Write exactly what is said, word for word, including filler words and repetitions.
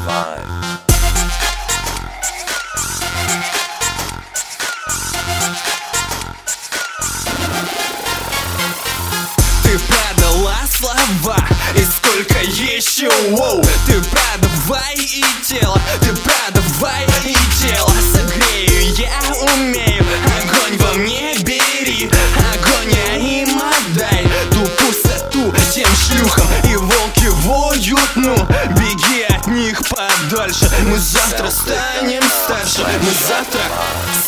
Ты продала слова, и сколько еще? Воу. Ты продавай и тело, ты продавай и тело. Согрею, я умею, огонь во мне бери. Огонь я им отдай, ту пустоту тем шлюхам. И волки воют, ну, беги от них подальше. Мы завтра станем старше, мы завтра